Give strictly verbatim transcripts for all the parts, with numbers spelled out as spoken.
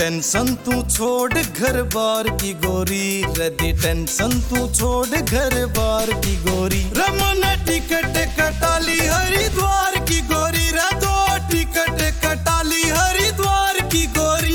Tension तू छोड़ घर बार की गोरी, रदी टेंशन तू छोड़ घर बार की गोरी। रमन टिकट कटाली हरिद्वार की गोरी, रे दो टिकट कटाली हरिद्वार की गोरी।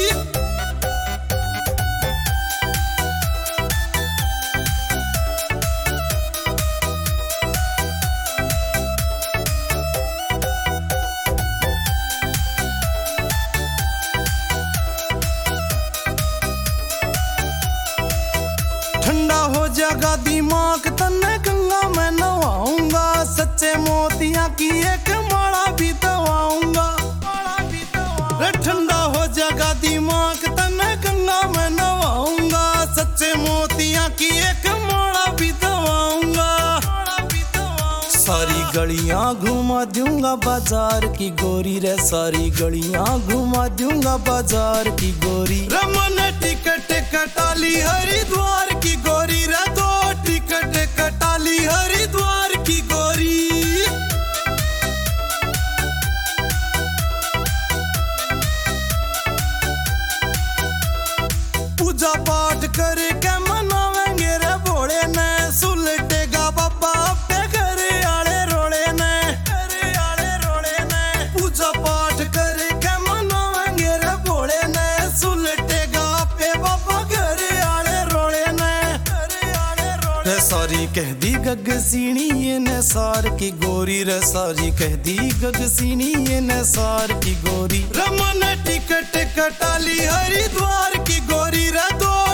ठंडा हो जाएगा दिमाग तन्ने गंगा में नवाऊंगा, सच्चे मोतिया की एक माला भी दवाऊंगा। रे ठंडा हो जाएगा दिमाग तन्ने गंगा में नवाऊंगा, सच्चे मोतिया की एक माला भी दवाऊंगा। सारी गलियां घुमा दूंगा बाजार की गोरी, रे सारी गलियां घुमा दूंगा बाजार की गोरी। रमन टिकट कटाली हरिद्वार की गोरी, रे दो टिकट कटाली हरिद्वार की गोरी। पूजा पाठ करके मनावेंगे रे भोले ने, सुलटेगा बाबा पे घरे आले रोले ने, घरे आले रोले ने। पूजा पाठ करके मनावेंगे रे भोले ने, सुलटेगा पे बाबा घरे आले रोले ने, घरे आले रोले। रे सारी कह दी गगसीनी ये ने सार की गोरी, रे सारी कह दी गगसीनी ये ने सार की गोरी। रमन टिकट कटाली हरिद्वार की गोरी, रे दो